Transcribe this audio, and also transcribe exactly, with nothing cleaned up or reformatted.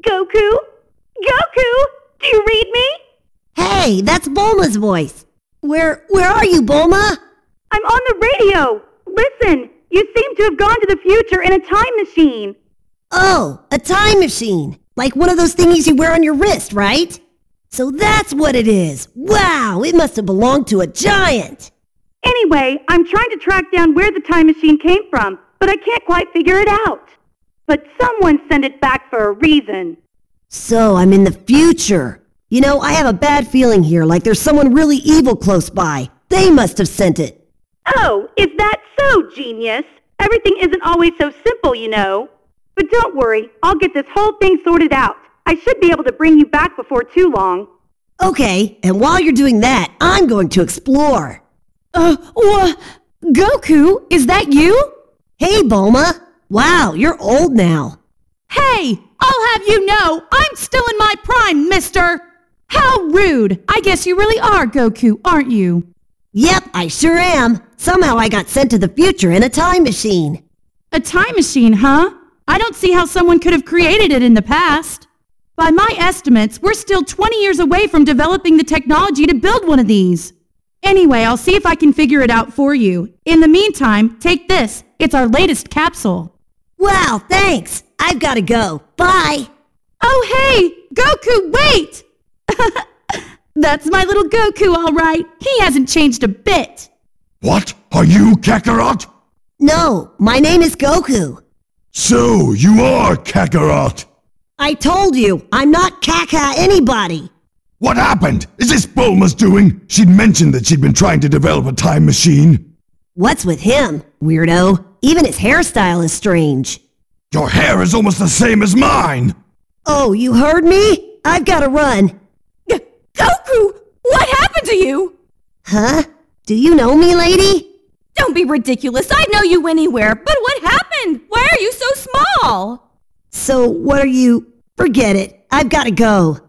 Goku? Goku? Do you read me? Hey, that's Bulma's voice. Where, where are you, Bulma? I'm on the radio. Listen, you seem to have gone to the future in a time machine. Oh, a time machine. Like one of those thingies you wear on your wrist, right? So that's what it is. Wow, it must have belonged to a giant. Anyway, I'm trying to track down where the time machine came from, but I can't quite figure it out. But someone sent it back for a reason. So I'm in the future. You know, I have a bad feeling here, like there's someone really evil close by. They must have sent it. Oh, is that so, genius? Everything isn't always so simple, you know. But don't worry, I'll get this whole thing sorted out. I should be able to bring you back before too long. Okay, and while you're doing that, I'm going to explore. Uh, wha- Goku, is that you? Hey, Bulma. Wow, you're old now. Hey, I'll have you know, I'm still in my prime, mister. How rude. I guess you really are Goku, aren't you? Yep, I sure am. Somehow I got sent to the future in a time machine. A time machine, huh? I don't see how someone could have created it in the past. By my estimates, we're still twenty years away from developing the technology to build one of these. Anyway, I'll see if I can figure it out for you. In the meantime, take this. It's our latest capsule. Wow, thanks. I've got to go. Bye. Oh, hey! Goku, wait! That's my little Goku, all right. He hasn't changed a bit. What? Are you Kakarot? No, my name is Goku. So, you are Kakarot. I told you, I'm not Kaka anybody. What happened? Is this Bulma's doing? She'd mentioned that she'd been trying to develop a time machine. What's with him, weirdo? Even his hairstyle is strange. Your hair is almost the same as mine. Oh, you heard me? I've got to run. G- Goku, what happened to you? Huh? Do you know me, lady? Don't be ridiculous. I'd know you anywhere. But what happened? Why are you so small? So, what are you... Forget it. I've got to go.